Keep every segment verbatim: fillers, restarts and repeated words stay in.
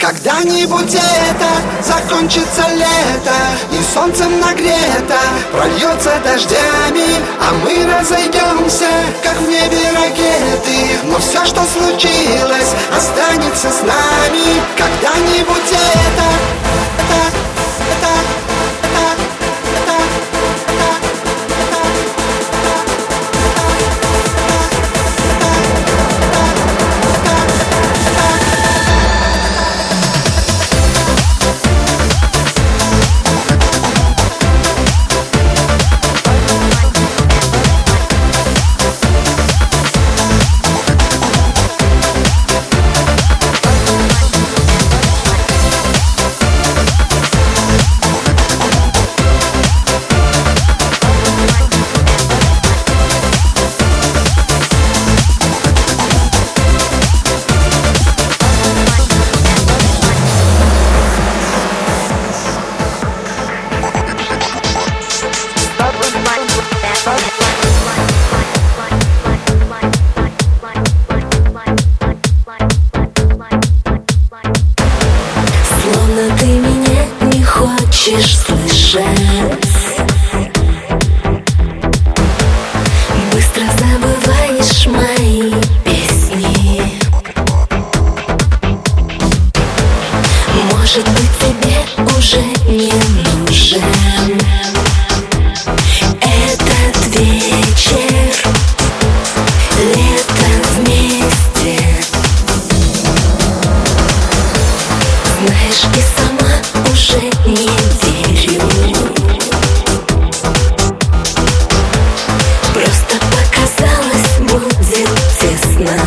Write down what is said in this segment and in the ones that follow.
Когда-нибудь это закончится лето, и солнцем нагрето прольется дождями, а мы разойдемся, как в небе ракеты. Но все, что случилось, останется с нами. Когда-нибудь это, это, это, это, это, словно ты меня не хочешь слышать. Быстро забываешь мои песни. Может быть, тебе уже не нужен этот вечер, лето вместе. Знаешь, и сама уже не верю. Просто показалось, будет тесно.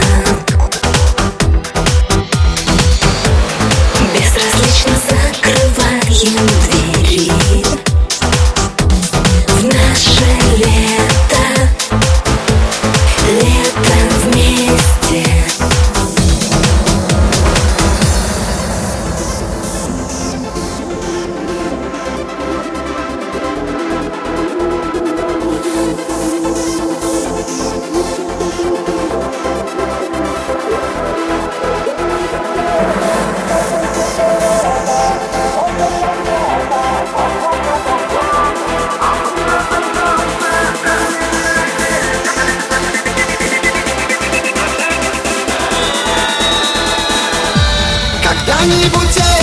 Безразлично закрываем двери в наше лето, лето вместе. когда-нибудь